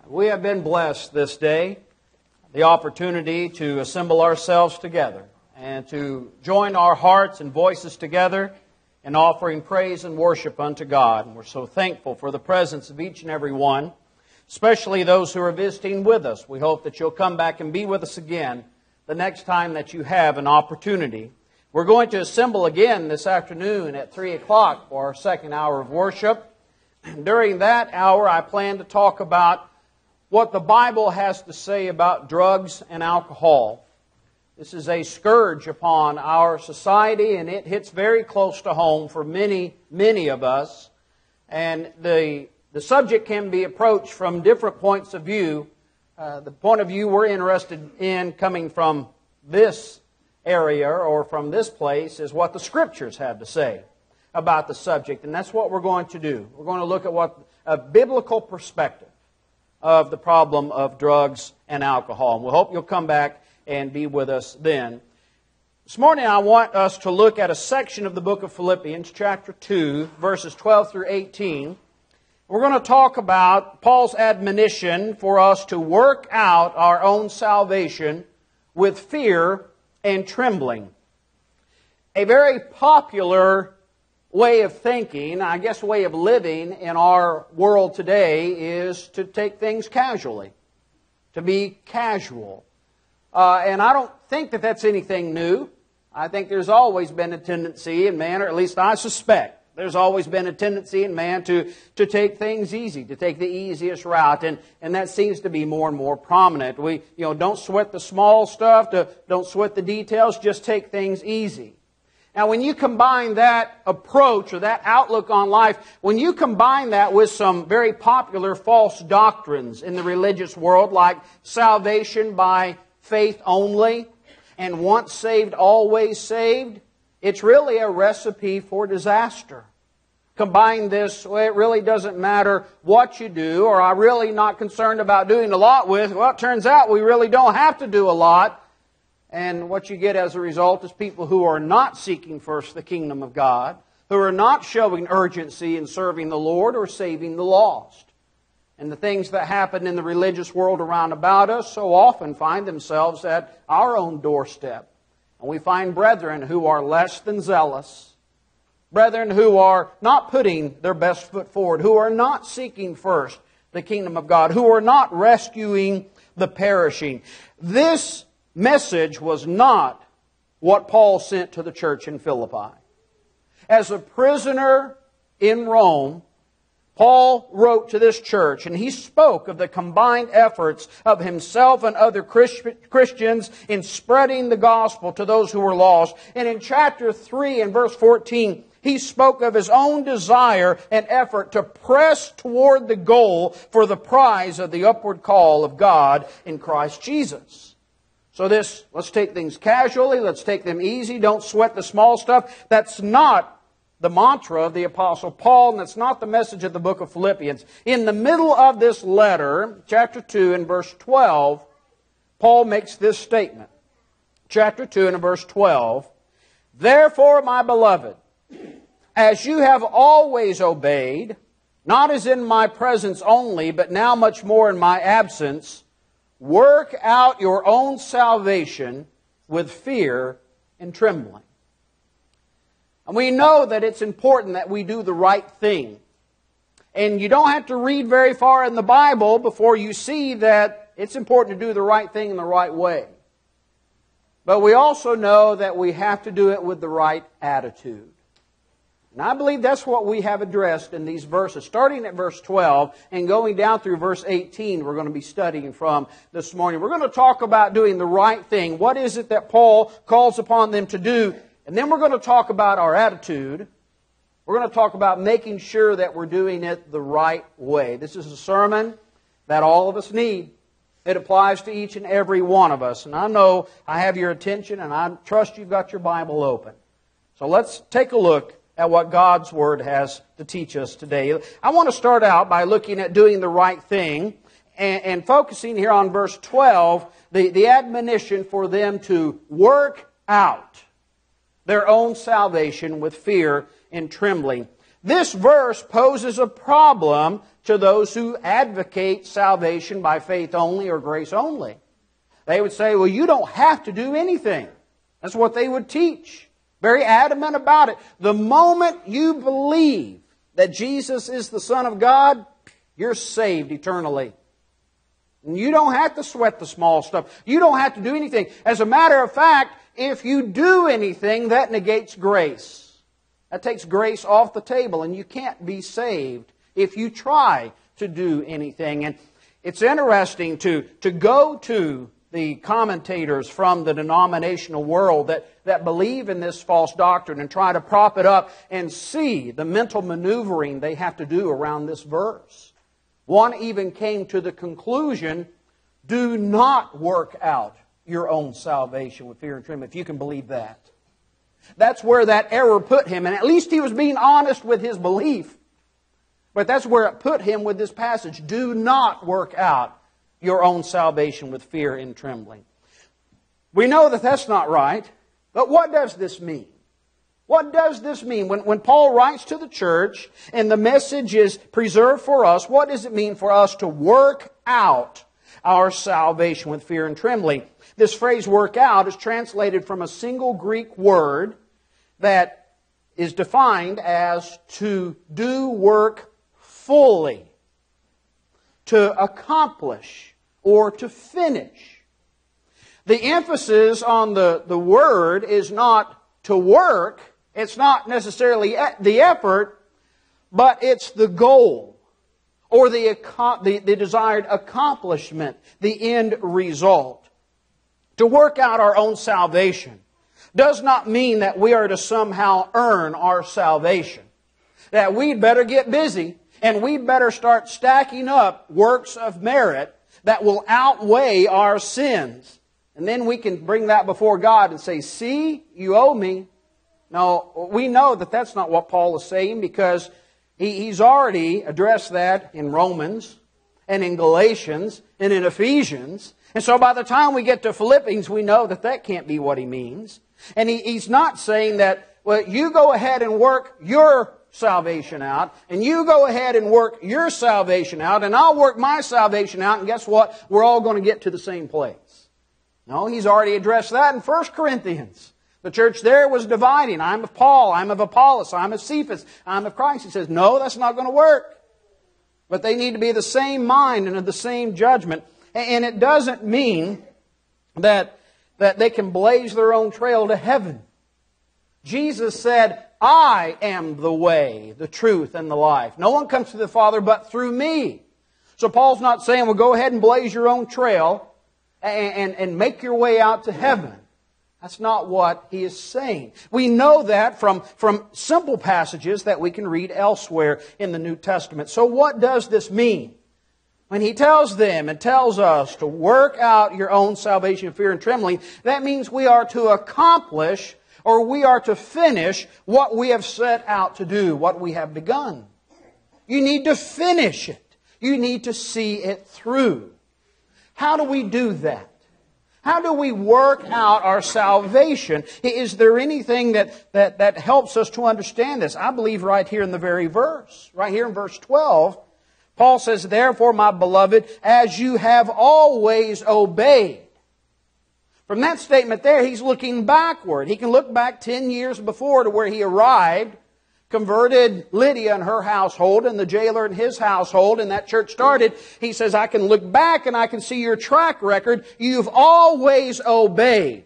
We have been blessed this day, the opportunity to assemble ourselves together and to join our hearts and voices together in offering praise and worship unto God. And we're so thankful for the presence of each and every one, especially those who are visiting with us. We hope that you'll come back and be with us again the next time that you have an opportunity. We're going to assemble again this afternoon at 3 o'clock for our second hour of worship. During that hour, I plan to talk about what the Bible has to say about drugs and alcohol. This is a scourge upon our society, and it hits very close to home for many of us. And the subject can be approached from different points of view. The point of view we're interested in coming from this area or from this place is what the Scriptures have to say about the subject. And that's what we're going to do. We're going to look at what a biblical perspective of the problem of drugs and alcohol. And we hope you'll come back and be with us then. This morning I want us to look at a section of the book of Philippians, chapter 2, verses 12 through 18. We're going to talk about Paul's admonition for us to work out our own salvation with fear and trembling. A very popular way of thinking, I guess way of living in our world today is to take things casually, to be casual. And I don't think that that's anything new. I think there's always been a tendency in man, or at least I suspect, there's always been a tendency in man to take things easy, to take the easiest route, and that seems to be more and more prominent. We don't sweat the small stuff, don't sweat the details, just take things easy. Now, when you combine that approach or that outlook on life, when you combine that with some very popular false doctrines in the religious world, like salvation by faith only and once saved, always saved, it's really a recipe for disaster. Combine this, well, it really doesn't matter what you do, or I'm really not concerned about doing a lot with. Well, it turns out we really don't have to do a lot. And what you get as a result is people who are not seeking first the kingdom of God, who are not showing urgency in serving the Lord or saving the lost. And the things that happen in the religious world around about us so often find themselves at our own doorstep. And we find brethren who are less than zealous, brethren who are not putting their best foot forward, who are not seeking first the kingdom of God, who are not rescuing the perishing. This message was not what Paul sent to the church in Philippi. As a prisoner in Rome, Paul wrote to this church, and he spoke of the combined efforts of himself and other Christians in spreading the gospel to those who were lost. And in chapter 3 and verse 14, he spoke of his own desire and effort to press toward the goal for the prize of the upward call of God in Christ Jesus. So let's take things casually, let's take them easy, don't sweat the small stuff. That's not the mantra of the Apostle Paul, and that's not the message of the book of Philippians. In the middle of this letter, chapter 2 and verse 12, Paul makes this statement. Chapter 2 and verse 12, "Therefore, my beloved, as you have always obeyed, not as in my presence only, but now much more in my absence, work out your own salvation with fear and trembling." And we know that it's important that we do the right thing. And you don't have to read very far in the Bible before you see that it's important to do the right thing in the right way. But we also know that we have to do it with the right attitude. And I believe that's what we have addressed in these verses. Starting at verse 12 and going down through verse 18, we're going to be studying from this morning. We're going to talk about doing the right thing. What is it that Paul calls upon them to do? And then we're going to talk about our attitude. We're going to talk about making sure that we're doing it the right way. This is a sermon that all of us need. It applies to each and every one of us. And I know I have your attention, and I trust you've got your Bible open. So let's take a look at what God's Word has to teach us today. I want to start out by looking at doing the right thing and focusing here on verse 12, the admonition for them to work out their own salvation with fear and trembling. This verse poses a problem to those who advocate salvation by faith only or grace only. They would say, well, you don't have to do anything. That's what they would teach. Very adamant about it. The moment you believe that Jesus is the Son of God, you're saved eternally. And you don't have to sweat the small stuff. You don't have to do anything. As a matter of fact, if you do anything, that negates grace. That takes grace off the table, and you can't be saved if you try to do anything. And it's interesting to go to the commentators from the denominational world that believe in this false doctrine and try to prop it up and see the mental maneuvering they have to do around this verse. One even came to the conclusion, do not work out your own salvation with fear and trembling, if you can believe that. That's where that error put him, and at least he was being honest with his belief. But that's where it put him with this passage. Do not work out your own salvation with fear and trembling. We know that that's not right, but what does this mean? What does this mean? When Paul writes to the church and the message is preserved for us, what does it mean for us to work out our salvation with fear and trembling? This phrase, work out, is translated from a single Greek word that is defined as to do work fully, to accomplish, or to finish. The emphasis on the word is not to work. It's not necessarily the effort, but it's the goal, or the desired accomplishment, the end result. To work out our own salvation does not mean that we are to somehow earn our salvation. That we'd better get busy and we'd better start stacking up works of merit that will outweigh our sins. And then we can bring that before God and say, see, you owe me. No, we know that that's not what Paul is saying, because he's already addressed that in Romans and in Galatians and in Ephesians. And so by the time we get to Philippians, we know that that can't be what he means. And he's not saying that, well, you go ahead and work your salvation out, and you go ahead and work your salvation out, and I'll work my salvation out, and guess what? We're all going to get to the same place. No, he's already addressed that in 1 Corinthians. The church there was dividing. I'm of Paul, I'm of Apollos, I'm of Cephas, I'm of Christ. He says, no, that's not going to work. But they need to be the same mind and of the same judgment. And it doesn't mean that they can blaze their own trail to heaven. Jesus said, I am the way, the truth, and the life. No one comes to the Father but through me. So Paul's not saying, well, go ahead and blaze your own trail and make your way out to heaven. That's not what he is saying. We know that from simple passages that we can read elsewhere in the New Testament. So what does this mean? When he tells them and tells us to work out your own salvation in fear and trembling, that means we are to accomplish, or we are to finish what we have set out to do, what we have begun. You need to finish it. You need to see it through. How do we do that? How do we work out our salvation? Is there anything that helps us to understand this? I believe right here in the very verse, right here in verse 12, Paul says, therefore, my beloved, as you have always obeyed. From that statement there, he's looking backward. He can look back 10 years before to where he arrived, converted Lydia and her household, and the jailer and his household, and that church started. He says, I can look back and I can see your track record. You've always obeyed.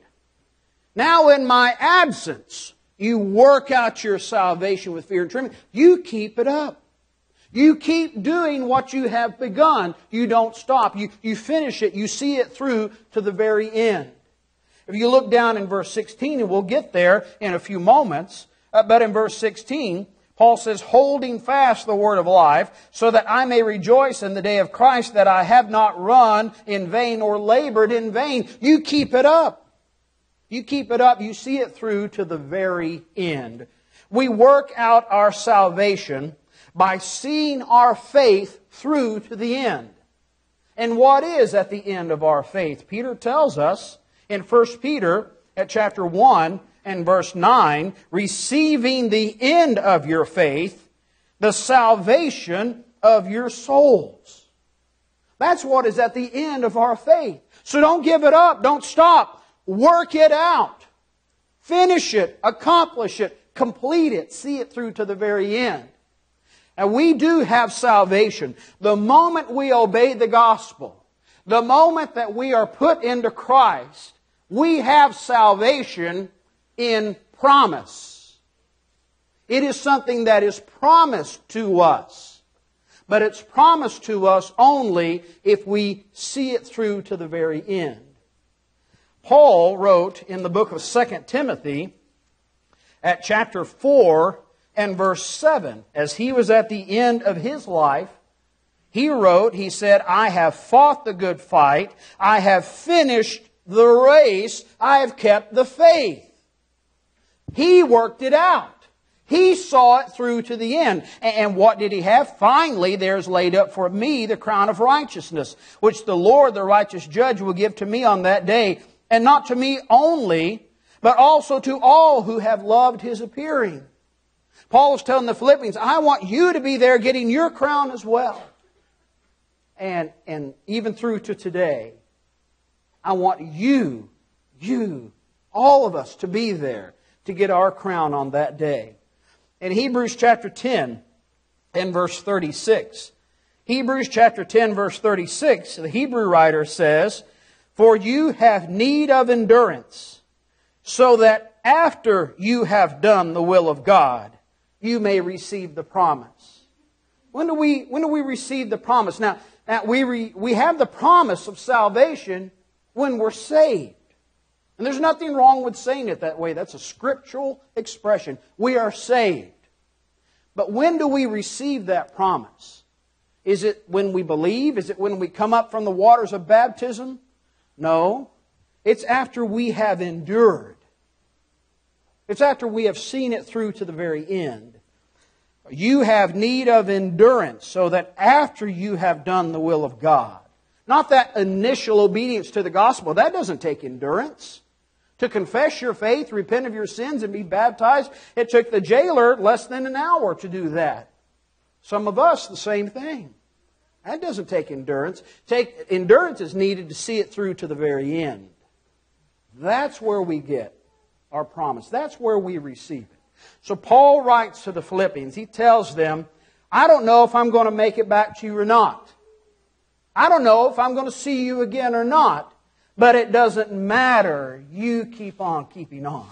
Now in my absence, you work out your salvation with fear and trembling. You keep it up. You keep doing what you have begun. You don't stop. You finish it. You see it through to the very end. If you look down in verse 16, and we'll get there in a few moments, but in verse 16, Paul says, holding fast the word of life, so that I may rejoice in the day of Christ, that I have not run in vain or labored in vain. You keep it up. You keep it up. You see it through to the very end. We work out our salvation by seeing our faith through to the end. And what is at the end of our faith? Peter tells us in 1 Peter at chapter 1 and verse 9, receiving the end of your faith, the salvation of your souls. That's what is at the end of our faith. So don't give it up. Don't stop. Work it out. Finish it. Accomplish it. Complete it. See it through to the very end. And we do have salvation. The moment we obey the gospel, the moment that we are put into Christ, we have salvation in promise. It is something that is promised to us. But it's promised to us only if we see it through to the very end. Paul wrote in the book of 2 Timothy at chapter 4 and verse 7, as he was at the end of his life, he said, I have fought the good fight, I have finished the race, I have kept the faith. He worked it out. He saw it through to the end. And what did he have? Finally, there's laid up for me the crown of righteousness, which the Lord, the righteous judge, will give to me on that day. And not to me only, but also to all who have loved His appearing. Paul is telling the Philippians, I want you to be there getting your crown as well. And even through to today, I want you, all of us to be there to get our crown on that day. In Hebrews chapter 10 and verse 36, Hebrews chapter 10 verse 36, the Hebrew writer says, For you have need of endurance, so that after you have done the will of God, you may receive the promise. When do we receive the promise? Now we have the promise of salvation when we're saved. And there's nothing wrong with saying it that way. That's a scriptural expression. We are saved. But when do we receive that promise? Is it when we believe? Is it when we come up from the waters of baptism? No. It's after we have endured. It's after we have seen it through to the very end. You have need of endurance, so that after you have done the will of God. Not that initial obedience to the gospel. That doesn't take endurance. To confess your faith, repent of your sins, and be baptized, it took the jailer less than an hour to do that. Some of us, the same thing. That doesn't take endurance. Endurance is needed to see it through to the very end. That's where we get our promise. That's where we receive it. So Paul writes to the Philippians. He tells them, I don't know if I'm going to make it back to you or not. I don't know if I'm going to see you again or not. But it doesn't matter. You keep on keeping on.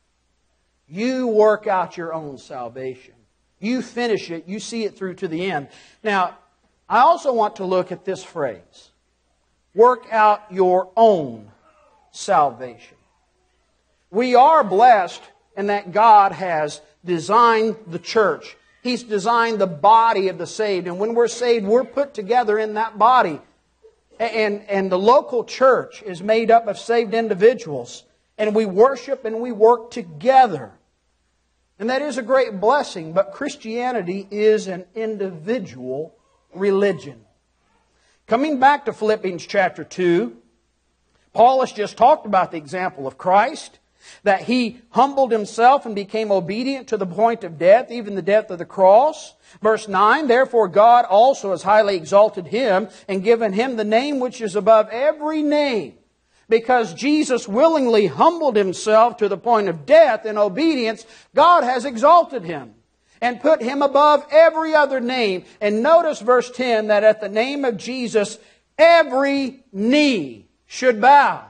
You work out your own salvation. You finish it. You see it through to the end. Now, I also want to look at this phrase. Work out your own salvation. We are blessed in that God has designed the church. He's designed the body of the saved. And when we're saved, we're put together in that body. And the local church is made up of saved individuals. And we worship and we work together. And that is a great blessing. But Christianity is an individual religion. Coming back to Philippians chapter 2, Paul has just talked about the example of Christ. That He humbled Himself and became obedient to the point of death, even the death of the cross. Verse 9, Therefore God also has highly exalted Him and given Him the name which is above every name. Because Jesus willingly humbled Himself to the point of death in obedience, God has exalted Him and put Him above every other name. And notice verse 10, that at the name of Jesus, every knee should bow.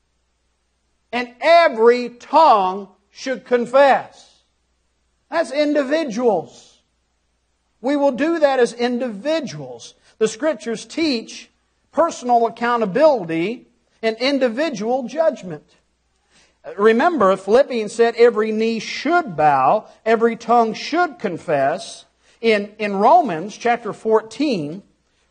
And every tongue should confess. That's individuals. We will do that as individuals. The Scriptures teach personal accountability and individual judgment. Remember, Philippians said every knee should bow, every tongue should confess. In Romans chapter 14,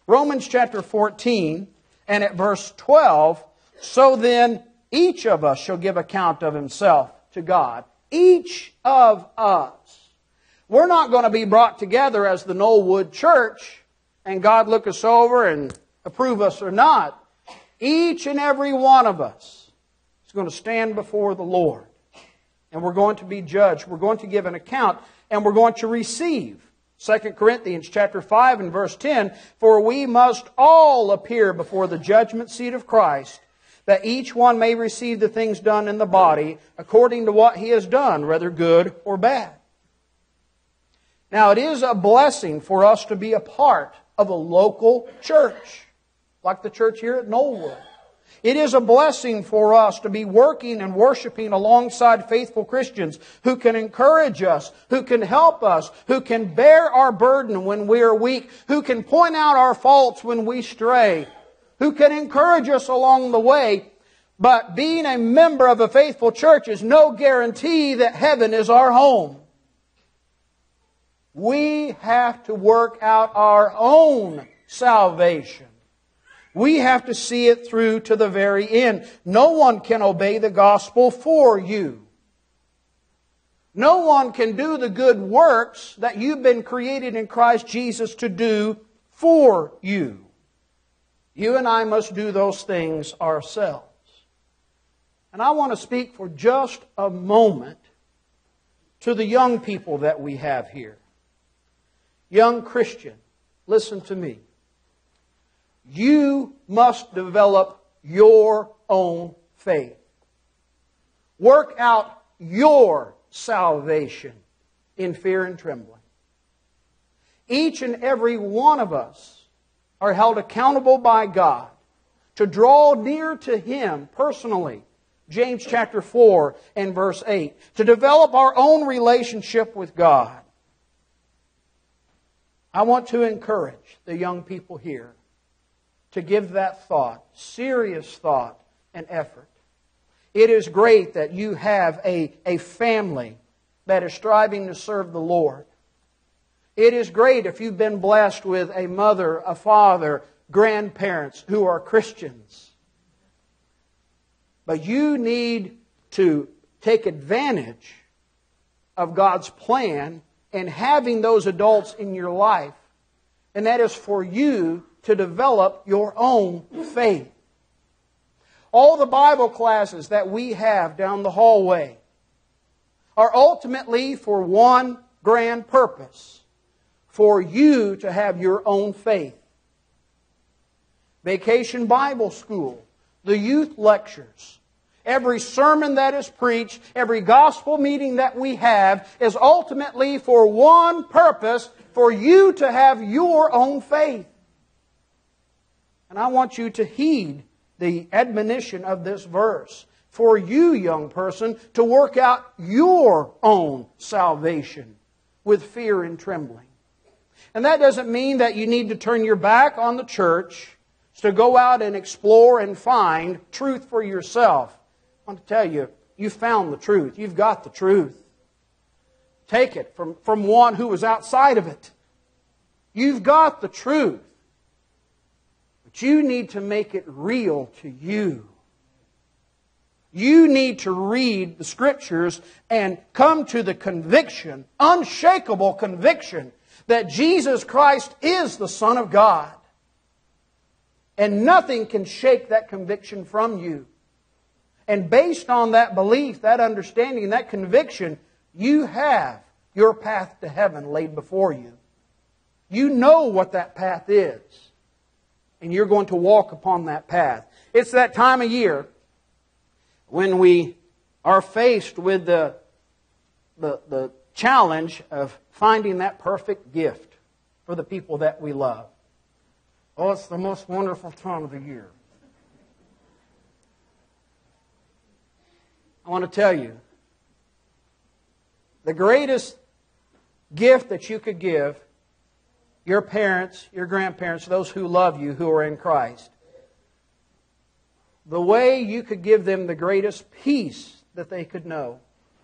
and at verse 12, So then, each of us shall give account of himself to God. Each of us. We're not going to be brought together as the Knollwood Church and God look us over and approve us or not. Each and every one of us is going to stand before the Lord. And we're going to be judged. We're going to give an account and we're going to receive 2 Corinthians chapter 5 and verse 10, "For we must all appear before the judgment seat of Christ, that each one may receive the things done in the body according to what he has done, whether good or bad." Now, it is a blessing for us to be a part of a local church, like the church here at Knollwood. It is a blessing for us to be working and worshiping alongside faithful Christians who can encourage us, who can help us, who can bear our burden when we are weak, who can point out our faults when we stray, who can encourage us along the way. But being a member of a faithful church is no guarantee that heaven is our home. We have to work out our own salvation. We have to see it through to the very end. No one can obey the gospel for you. No one can do the good works that you've been created in Christ Jesus to do for you. You and I must do those things ourselves. And I want to speak for just a moment to the young people that we have here. Young Christian, listen to me. You must develop your own faith. Work out your salvation in fear and trembling. Each and every one of us are held accountable by God to draw near to Him personally. James chapter 4 and verse 8. To develop our own relationship with God. I want to encourage the young people here to give that thought, serious thought and effort. It is great that you have a family that is striving to serve the Lord. It is great if you've been blessed with a mother, a father, grandparents who are Christians. But you need to take advantage of God's plan in having those adults in your life. And that is for you to develop your own faith. All the Bible classes that we have down the hallway are ultimately for one grand purpose: for you to have your own faith. Vacation Bible School, the youth lectures, every sermon that is preached, every gospel meeting that we have is ultimately for one purpose: for you to have your own faith. And I want you to heed the admonition of this verse. For you, young person, to work out your own salvation with fear and trembling. And that doesn't mean that you need to turn your back on the church to go out and explore and find truth for yourself. I want to tell you, you found the truth. You've got the truth. Take it from one who was outside of it. You've got the truth. But you need to make it real to you. You need to read the Scriptures and come to the conviction, unshakable conviction, that Jesus Christ is the Son of God. And nothing can shake that conviction from you. And based on that belief, that understanding, that conviction, you have your path to heaven laid before you. You know what that path is. And you're going to walk upon that path. It's that time of year when we are faced with the challenge of finding that perfect gift for the people that we love. Oh, it's the most wonderful time of the year. I want to tell you, the greatest gift that you could give your parents, your grandparents, those who love you, who are in Christ, the way you could give them the greatest peace that they could know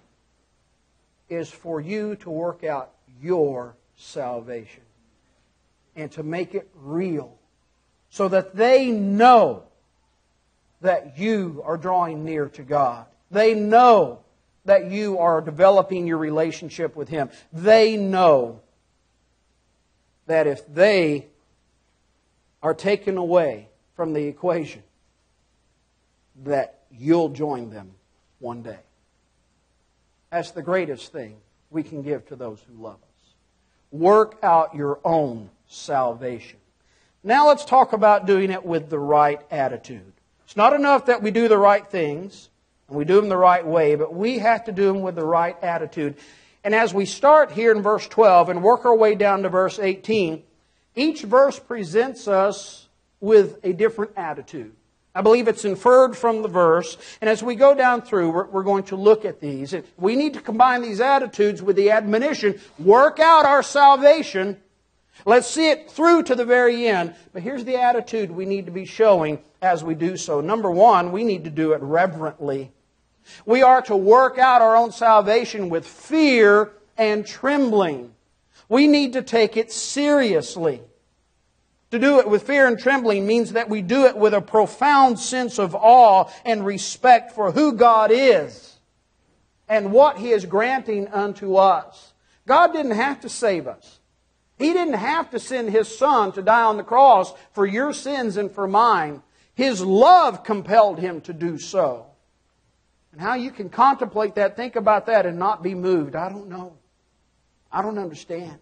is for you to work out your salvation and to make it real so that they know that you are drawing near to God. They know that you are developing your relationship with Him. They know that if they are taken away from the equation, that you'll join them one day. That's the greatest thing we can give to those who love us. work out your own salvation. Now let's talk about doing it with the right attitude. It's not enough that we do the right things and we do them the right way, but we have to do them with the right attitude. And as we start here in verse 12 and work our way down to verse 18, each verse presents us with a different attitude. I believe it's inferred from the verse. And as we go down through, we're going to look at these. We need to combine these attitudes with the admonition, work out our salvation. Let's see it through to the very end. But here's the attitude we need to be showing as we do so. Number one, we need to do it reverently. We are to work out our own salvation with fear and trembling. We need to take it seriously. To do it with fear and trembling means that we do it with a profound sense of awe and respect for who God is and what He is granting unto us. God didn't have to save us. He didn't have to send His Son to die on the cross for your sins and for mine. His love compelled Him to do so. And how you can contemplate that, think about that, and not be moved, I don't know. I don't understand.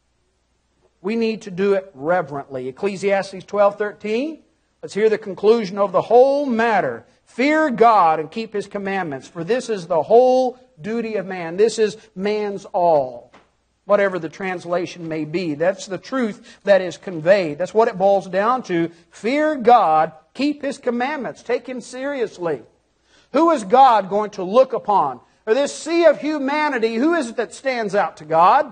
We need to do it reverently. Ecclesiastes 12:13. Let's hear the conclusion of the whole matter. Fear God and keep His commandments, for this is the whole duty of man. This is man's all. Whatever the translation may be. That's the truth that is conveyed. That's what it boils down to. Fear God, keep His commandments, take Him seriously. Who is God going to look upon? Or this sea of humanity, who is it that stands out to God?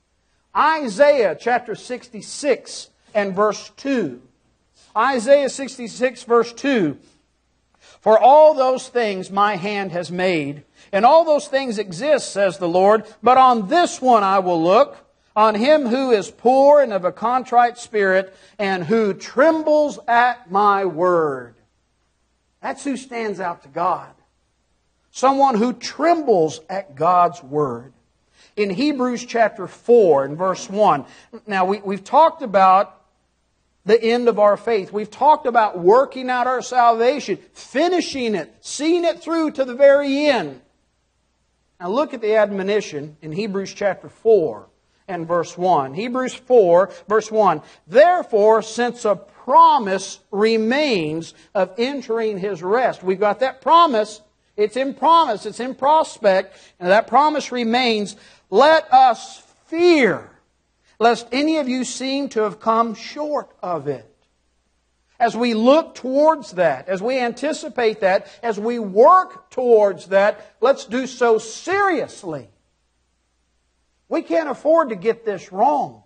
Isaiah chapter 66 and verse 2. Isaiah 66 verse 2. For all those things my hand has made, and all those things exist, says the Lord, but on this one I will look, on him who is poor and of a contrite spirit, and who trembles at my word. That's who stands out to God. Someone who trembles at God's word. In Hebrews chapter 4 and verse 1. Now, we've talked about the end of our faith. We've talked about working out our salvation, finishing it, seeing it through to the very end. Now look at the admonition in Hebrews chapter 4 and verse 1. Hebrews 4 verse 1. Therefore, since a promise remains of entering His rest. We've got that promise. It's in promise. It's in prospect. And that promise remains. Let us fear, lest any of you seem to have come short of it. As we look towards that, as we anticipate that, as we work towards that, let's do so seriously. We can't afford to get this wrong.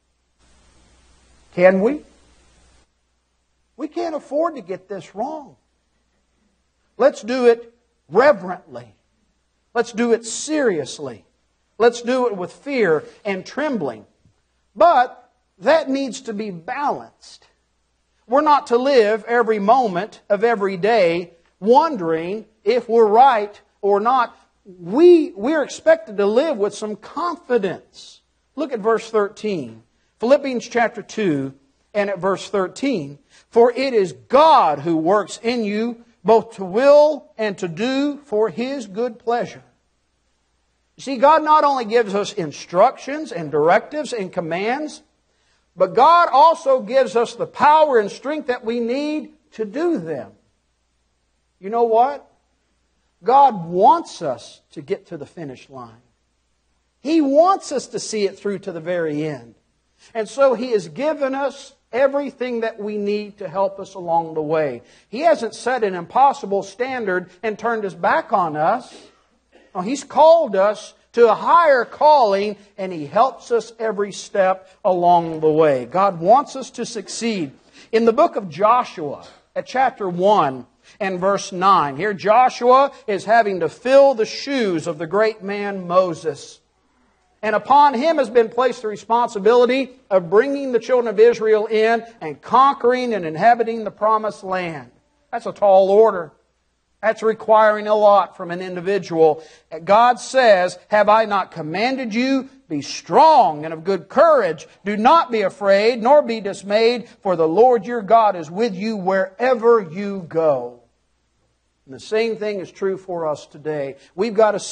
Can we? We can't afford to get this wrong. Let's do it reverently. Let's do it seriously. Let's do it with fear and trembling. But that needs to be balanced. We're not to live every moment of every day wondering if we're right or not. We're expected to live with some confidence. Look at verse 13. Philippians chapter 2 and at verse 13. For it is God who works in you both to will and to do for His good pleasure. You see, God not only gives us instructions and directives and commands, but God also gives us the power and strength that we need to do them. You know what? God wants us to get to the finish line. He wants us to see it through to the very end. And so He has given us everything that we need to help us along the way. He hasn't set an impossible standard and turned His back on us. No, He's called us to a higher calling, and He helps us every step along the way. God wants us to succeed. In the book of Joshua, at chapter 1 and verse 9, here Joshua is having to fill the shoes of the great man Moses. And upon him has been placed the responsibility of bringing the children of Israel in and conquering and inhabiting the promised land. That's a tall order. That's requiring a lot from an individual. God says, have I not commanded you? Be strong and of good courage. Do not be afraid, nor be dismayed, for the Lord your God is with you wherever you go. And the same thing is true for us today. We've got to see it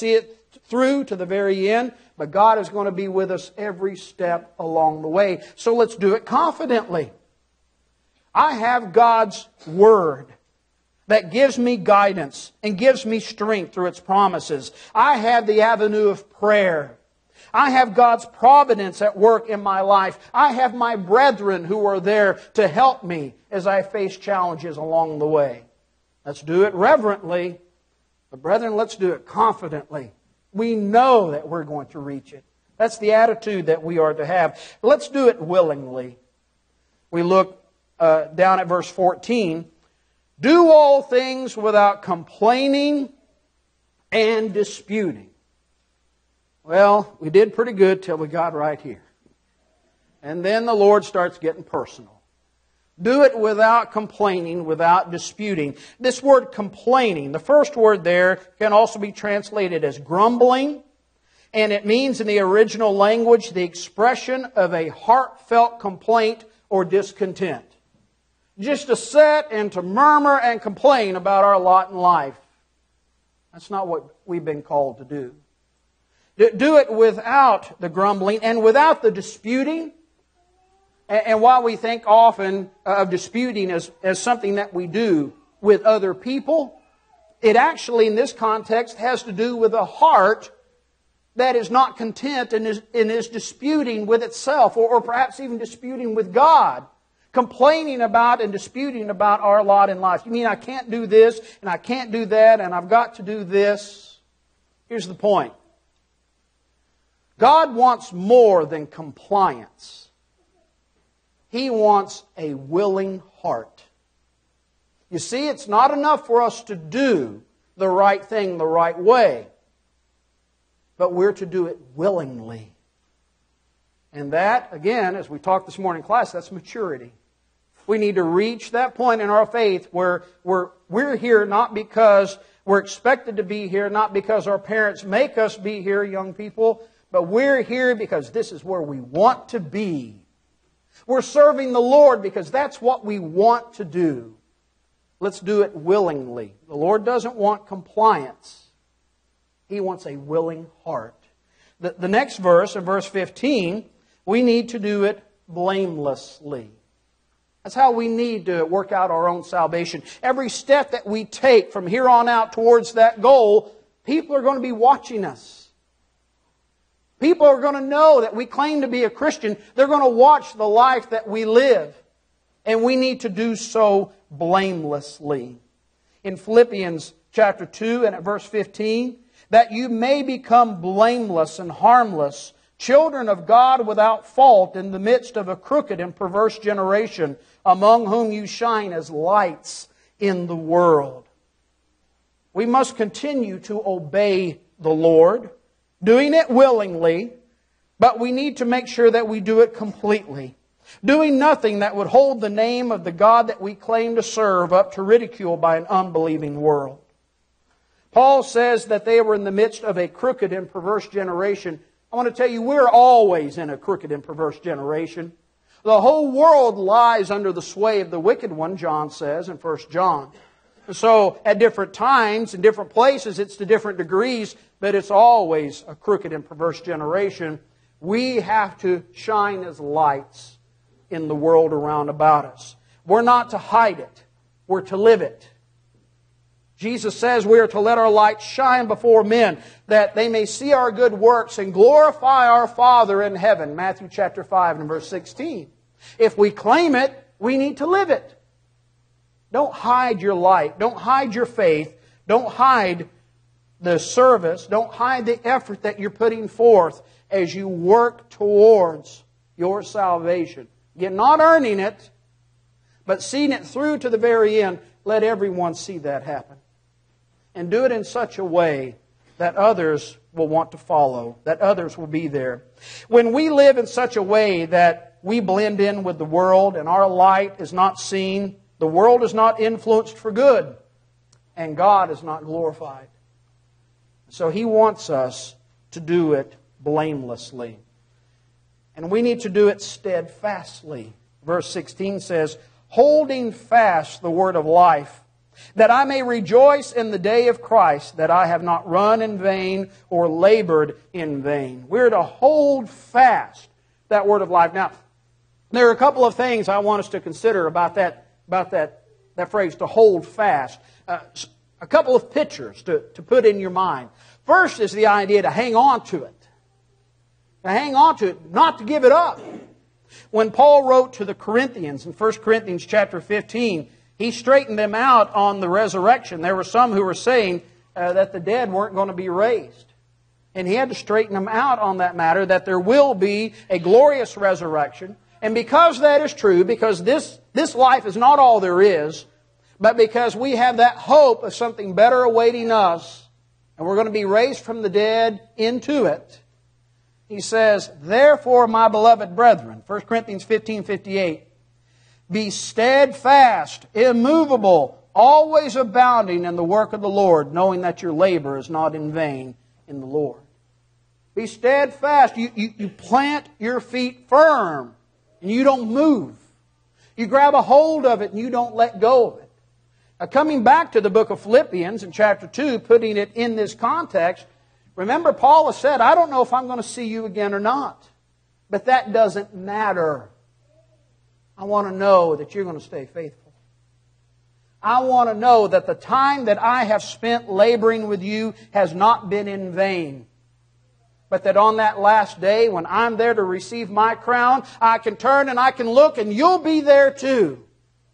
through to the very end, but God is going to be with us every step along the way. So let's do it confidently. I have God's Word that gives me guidance and gives me strength through its promises. I have the avenue of prayer. I have God's providence at work in my life. I have my brethren who are there to help me as I face challenges along the way. Let's do it reverently, but brethren, let's do it confidently. We know that we're going to reach it. That's the attitude that we are to have. Let's do it willingly. We look down at verse 14. Do all things without complaining and disputing. Well, we did pretty good till we got right here. And then the Lord starts getting personal. Do it without complaining, without disputing. This word complaining, the first word there can also be translated as grumbling. And it means in the original language the expression of a heartfelt complaint or discontent. Just to sit and to murmur and complain about our lot in life. That's not what we've been called to do. Do it without the grumbling and without the disputing. And while we think often of disputing as something that we do with other people, it actually in this context has to do with a heart that is not content and is disputing with itself or perhaps even disputing with God. Complaining about and disputing about our lot in life. You mean I can't do this and I can't do that and I've got to do this? Here's the point. God wants more than compliance. He wants a willing heart. You see, it's not enough for us to do the right thing the right way, but we're to do it willingly. And that, again, as we talked this morning in class, that's maturity. We need to reach that point in our faith where we're here not because we're expected to be here, not because our parents make us be here, young people, but we're here because this is where we want to be. We're serving the Lord because that's what we want to do. Let's do it willingly. The Lord doesn't want compliance. He wants a willing heart. The next verse, in verse 15, we need to do it blamelessly. That's how we need to work out our own salvation. Every step that we take from here on out towards that goal, people are going to be watching us. People are going to know that we claim to be a Christian. They're going to watch the life that we live. And we need to do so blamelessly. In Philippians chapter 2 and at verse 15, that you may become blameless and harmless, children of God without fault in the midst of a crooked and perverse generation, among whom you shine as lights in the world. We must continue to obey the Lord, doing it willingly, but we need to make sure that we do it completely. Doing nothing that would hold the name of the God that we claim to serve up to ridicule by an unbelieving world. Paul says that they were in the midst of a crooked and perverse generation. I want to tell you, we're always in a crooked and perverse generation. The whole world lies under the sway of the wicked one, John says in 1 John. And so at different times, in different places, it's to different degrees, but it's always a crooked and perverse generation. We have to shine as lights in the world around about us. We're not to hide it. We're to live it. Jesus says we are to let our light shine before men, that they may see our good works and glorify our Father in heaven. Matthew chapter 5 and verse 16. If we claim it, we need to live it. Don't hide your light. Don't hide your faith. Don't hide the service. Don't hide the effort that you're putting forth as you work towards your salvation. You're not earning it, but seeing it through to the very end. Let everyone see that happen. And do it in such a way that others will want to follow, that others will be there. When we live in such a way that we blend in with the world and our light is not seen, the world is not influenced for good, and God is not glorified. So He wants us to do it blamelessly. And we need to do it steadfastly. Verse 16 says, holding fast the word of life, that I may rejoice in the day of Christ, that I have not run in vain or labored in vain. We're to hold fast that word of life. Now, there are a couple of things I want us to consider about that phrase, to hold fast. A couple of pictures to put in your mind. First is the idea to hang on to it. To hang on to it, not to give it up. When Paul wrote to the Corinthians in 1 Corinthians chapter 15, he straightened them out on the resurrection. There were some who were saying that the dead weren't going to be raised. And he had to straighten them out on that matter, that there will be a glorious resurrection. And because that is true, because this life is not all there is, but because we have that hope of something better awaiting us, and we're going to be raised from the dead into it, he says, therefore, my beloved brethren, 1 Corinthians 15:58, be steadfast, immovable, always abounding in the work of the Lord, knowing that your labor is not in vain in the Lord. Be steadfast. You plant your feet firm, and you don't move. You grab a hold of it, and you don't let go of it. Now, coming back to the book of Philippians in chapter 2, putting it in this context, remember Paul has said, I don't know if I'm going to see you again or not. But that doesn't matter. I want to know that you're going to stay faithful. I want to know that the time that I have spent laboring with you has not been in vain. But that on that last day, when I'm there to receive my crown, I can turn and I can look and you'll be there too.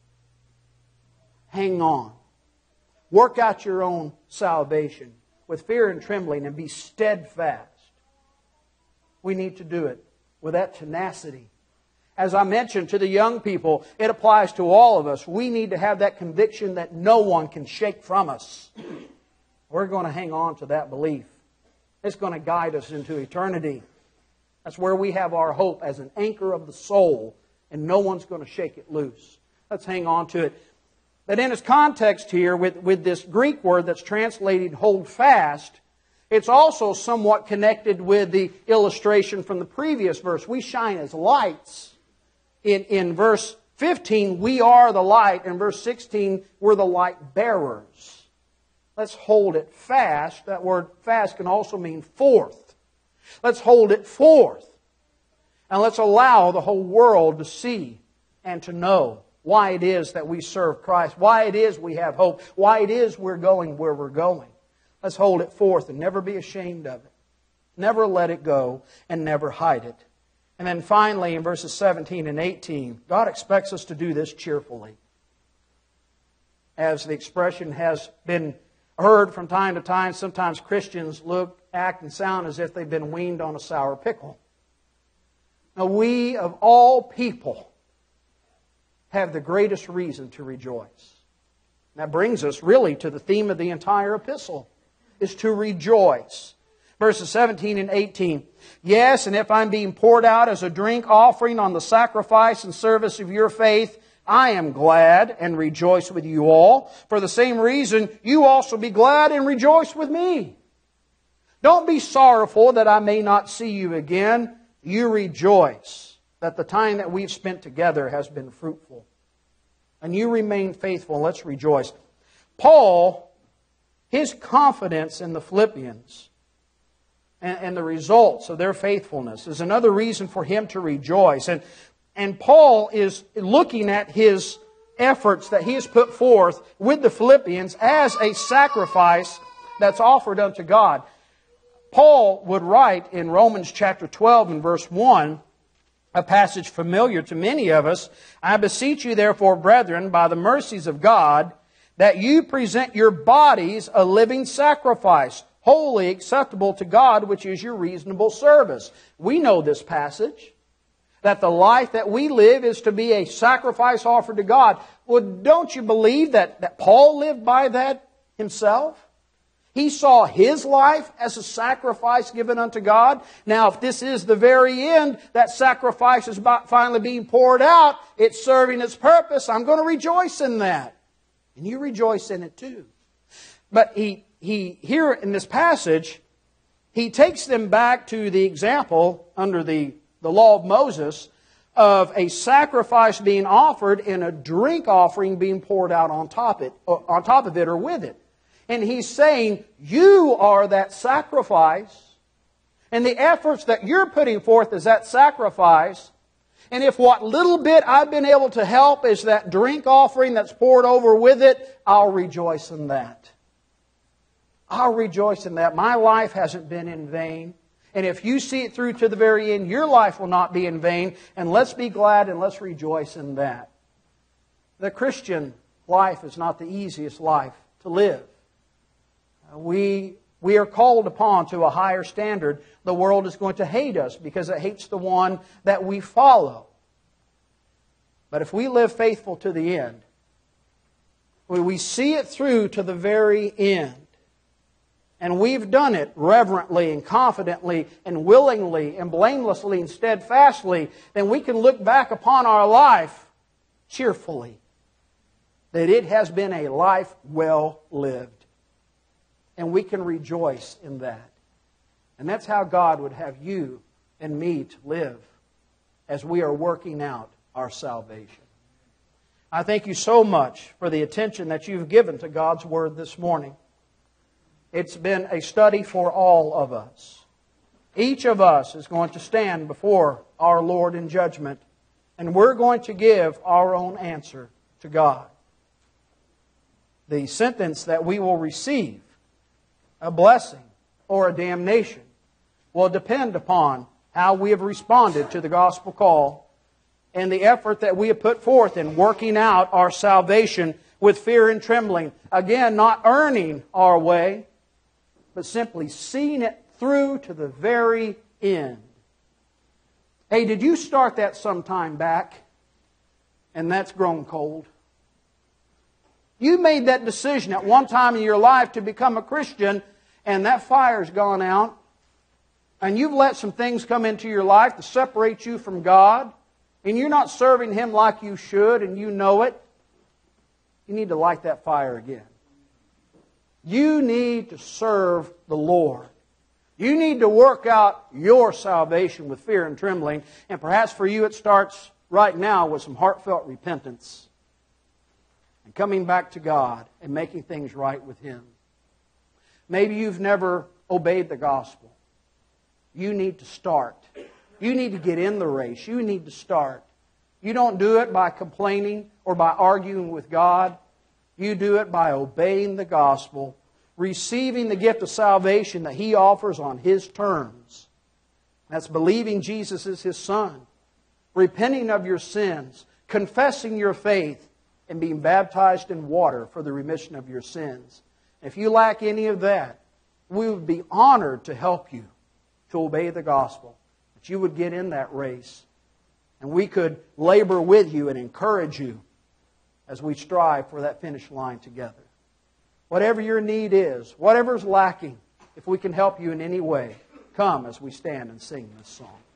Hang on. Work out your own salvation with fear and trembling and be steadfast. We need to do it with that tenacity. As I mentioned to the young people, it applies to all of us. We need to have that conviction that no one can shake from us. We're going to hang on to that belief. It's going to guide us into eternity. That's where we have our hope as an anchor of the soul, and no one's going to shake it loose. Let's hang on to it. But in its context here, with this Greek word that's translated hold fast, it's also somewhat connected with the illustration from the previous verse. We shine as lights. In verse 15, we are the light. In verse 16, we're the light bearers. Let's hold it fast. That word fast can also mean forth. Let's hold it forth. And let's allow the whole world to see and to know why it is that we serve Christ, why it is we have hope, why it is we're going where we're going. Let's hold it forth and never be ashamed of it. Never let it go and never hide it. And then finally, in verses 17 and 18, God expects us to do this cheerfully. As the expression has been heard from time to time, sometimes Christians look, act, and sound as if they've been weaned on a sour pickle. Now, we of all people have the greatest reason to rejoice. And that brings us really to the theme of the entire epistle, is to rejoice. Verses 17 and 18. Yes, and if I'm being poured out as a drink offering on the sacrifice and service of your faith, I am glad and rejoice with you all. For the same reason, you also be glad and rejoice with me. Don't be sorrowful that I may not see you again. You rejoice that the time that we've spent together has been fruitful. And you remain faithful. Let's rejoice. Paul, his confidence in the Philippians and the results of their faithfulness is another reason for him to rejoice. And Paul is looking at his efforts that he has put forth with the Philippians as a sacrifice that's offered unto God. Paul would write in Romans chapter 12 and verse 1, a passage familiar to many of us, I beseech you therefore, brethren, by the mercies of God, that you present your bodies a living sacrifice, holy, acceptable to God, which is your reasonable service. We know this passage, that the life that we live is to be a sacrifice offered to God. Well, don't you believe that Paul lived by that himself? He saw his life as a sacrifice given unto God. Now, if this is the very end, that sacrifice is finally being poured out, it's serving its purpose, I'm going to rejoice in that. And you rejoice in it too. But he here in this passage, he takes them back to the example under the law of Moses of a sacrifice being offered and a drink offering being poured out on top of it or with it. And He's saying, you are that sacrifice. And the efforts that you're putting forth is that sacrifice. And if what little bit I've been able to help is that drink offering that's poured over with it, I'll rejoice in that. I'll rejoice in that. My life hasn't been in vain. And if you see it through to the very end, your life will not be in vain. And let's be glad and let's rejoice in that. The Christian life is not the easiest life to live. We are called upon to a higher standard. The world is going to hate us because it hates the one that we follow. But if we live faithful to the end, we see it through to the very end, and we've done it reverently and confidently and willingly and blamelessly and steadfastly, then we can look back upon our life cheerfully, that it has been a life well lived. And we can rejoice in that. And that's how God would have you and me to live as we are working out our salvation. I thank you so much for the attention that you've given to God's Word this morning. It's been a study for all of us. Each of us is going to stand before our Lord in judgment, and we're going to give our own answer to God. The sentence that we will receive, a blessing or a damnation, will depend upon how we have responded to the gospel call and the effort that we have put forth in working out our salvation with fear and trembling. Again, not earning our way, but simply seeing it through to the very end. Hey, did you start that some time back and that's grown cold? You made that decision at one time in your life to become a Christian, and that fire's gone out, and you've let some things come into your life to separate you from God, and you're not serving Him like you should, and you know it. You need to light that fire again. You need to serve the Lord. You need to work out your salvation with fear and trembling, and perhaps for you it starts right now with some heartfelt repentance and coming back to God and making things right with Him. Maybe you've never obeyed the gospel. You need to start. You need to get in the race. You need to start. You don't do it by complaining or by arguing with God. You do it by obeying the gospel, receiving the gift of salvation that He offers on His terms. That's believing Jesus is His Son, repenting of your sins, confessing your faith, and being baptized in water for the remission of your sins. If you lack any of that, we would be honored to help you to obey the gospel, that you would get in that race, and we could labor with you and encourage you as we strive for that finish line together. Whatever your need is, whatever's lacking, if we can help you in any way, come as we stand and sing this song.